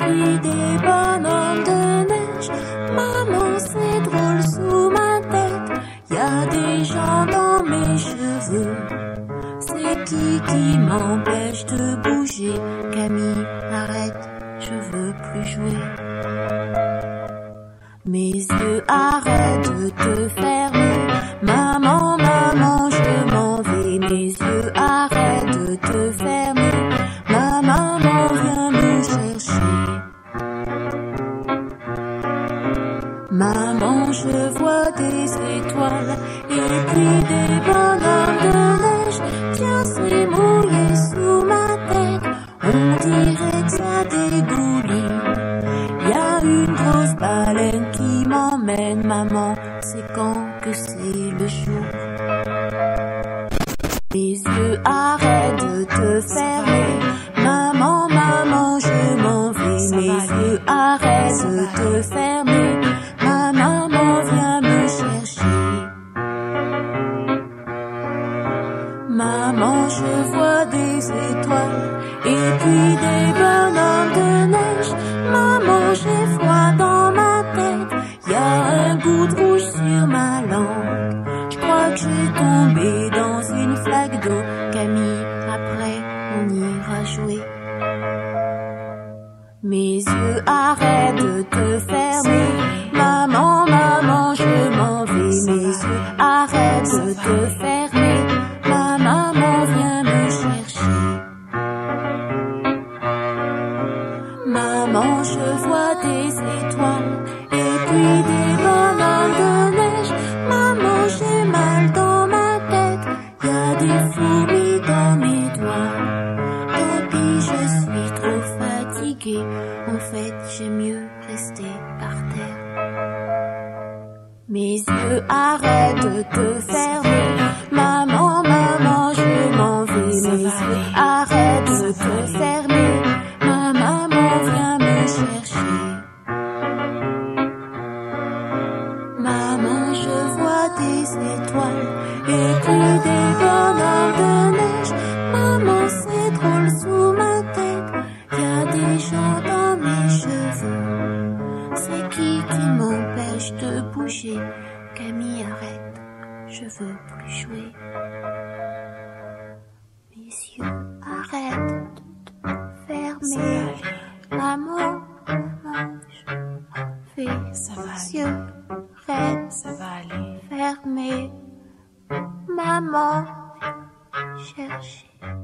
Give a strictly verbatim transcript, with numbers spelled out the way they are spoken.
puis des bonhommes de neige. Maman, c'est drôle sous ma tête, y a des gens dans mes cheveux. C'est qui qui m'empêche de bouger? Camille, arrête, je veux plus jouer. Mes yeux arrêtent de te fermer. Maman, maman, je m'en vais. Mes yeux arrêtent de te fermer. Ma maman vient me chercher. Maman, je vois des étoiles et puis des bonhommes de neige. Tiens, c'est mouillé sous ma tête, on dirait que ça dégouline. Y a une grosse baleine qui m'emmène. Maman, c'est quand que c'est le jour? Mes yeux arrêtent de te fermer. Maman, maman, je m'en vais. Mes yeux arrêtent de te fermer. Ma maman vient me chercher. Maman, je vois des étoiles et puis des bonhommes de neige. Maman, j'ai froid dans ma tête, y a un goût de rouge sur ma langue. Je crois que j'ai tombé dans une flaque d'eau. Camille, après on ira jouer. Mes yeux arrêtent de te fermer. Maman, maman, je m'en vais. Mes yeux arrêtent de te fermer. Ma maman vient me chercher. Maman, je vois des étoiles et puis des bonhommes de neige. Maman, j'ai mal dans ma tête, y a des fourmis dans mes doigts. Tant pis, je suis trop fatiguée. En fait, j'aime mieux rester par terre. Mes yeux arrêtent de te fermer. Maman, maman, je m'en vais. Mes yeux arrêtent de te fermer. Ma maman vient me chercher. Maman, je vois des étoiles et puis des bonhommes de neige. Maman, c'est drôle sous ma tête, y a des gens dans mes cheveux. C'est qui qui m'empêche de bouger? Camille, arrête, je veux plus jouer. Mes yeux arrêtent de te fermer. Maman, maman, je m'en vais. Ça va Mes yeux arrêtent Ça va aller. fermés. Maman, chercher.